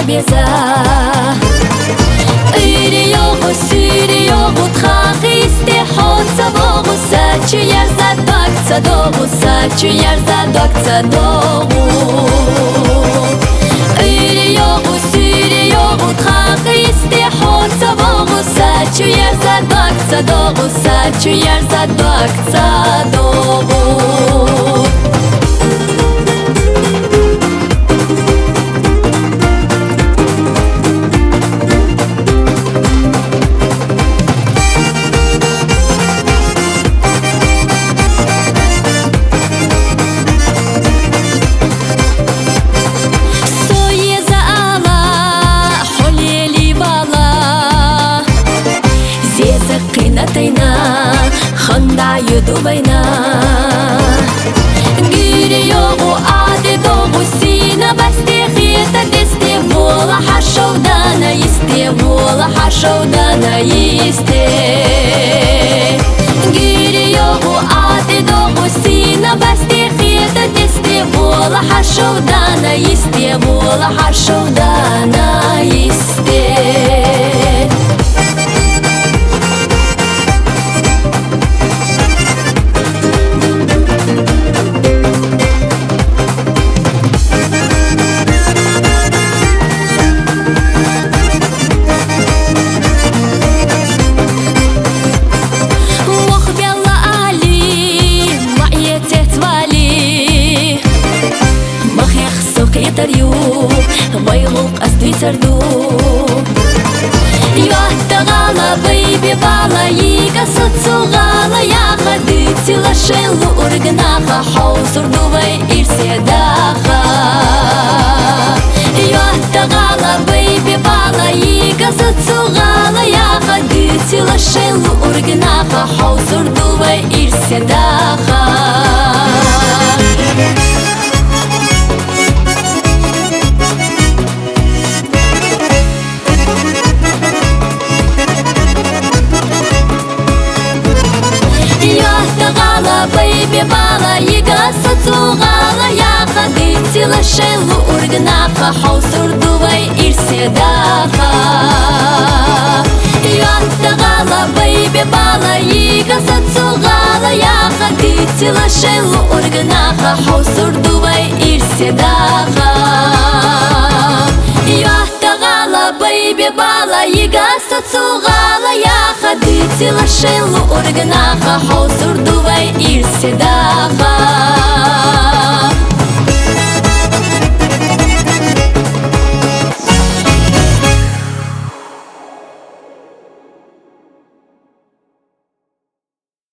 бeza Iriyogu siriyogu tkhaqiste hotsa bogu Saçı yerza doksa dogu Saçı yerza doksa dogu Iriyogu siriyogu tkhaqiste hotsa bogu Saçı yerza doksa dogu Saçı yerza doksa dogu خندع يدوبينا قيريوغو عاددوغو سينا بستيخيتا دستي بولا حشودانا يستي بولا حشودانا يستي قيريوغو عاددوغو سينا بستيخيتا دستي بولا حشودانا يستي بولا حشودانا يستي ويغوق أستوي سردو يوهتغالا بيبي بالا يقصد سوغالا يا خديتي لشيلو أرقناخا حوصر دوبي إرسي داخا يوهتغالا بيبي بالا يقصد سوغالا يا خديتي لشيلو أرقناخا حوصر دوبي إرسي داخا بيبي بالا يقصد سوغالا يا خديتي لشيلو أرقناخا حوصر دوبي إرسي داخا يوهتغالا بيبي بالا يقصد سوغالا يا خديتي لشيلو أرقناخا حوصر دوبي إرسي داخا يوهتغالا بيبي بالا يقصد سوغالا يا خديتي لشيلو أرقناخا حوصر دوبي إرسي داخا